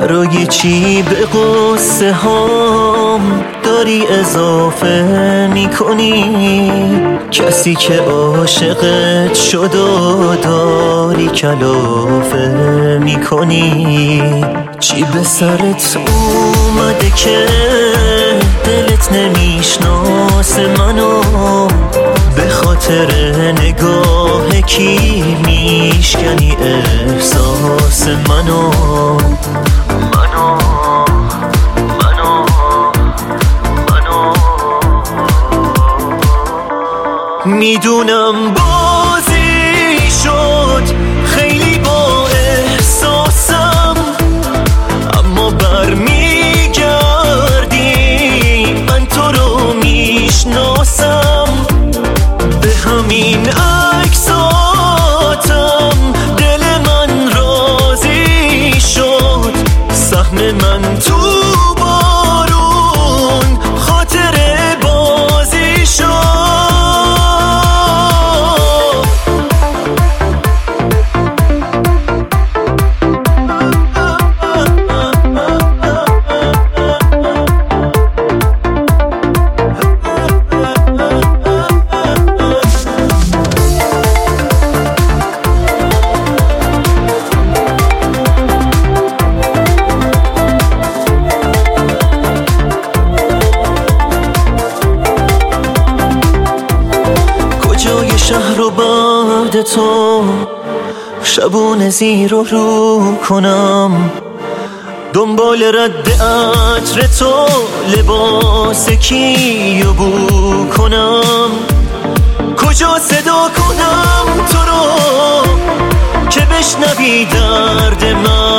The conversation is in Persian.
برای چی به قصه هام داری اضافه میکنی؟ کسی که عاشقت شد و داری کلافه میکنی. چی به سرت اومده که دلت نمیشناسه منو؟ به خاطر نگاه کی میشکنی احساس منو؟ میدونم بازی شد خیلی با احساسم، اما برمیگردی من تو رو میشناسم. به همین عکساتم دل من راضی شد، سهم من تو بارون خاطر بازی شد. شهر و بعد تو شبونه زیر رو کنم، دنبال رد عطر تو لباس کیو بو کنم. کجا صدا کنم تو رو که بشنوی درد من؟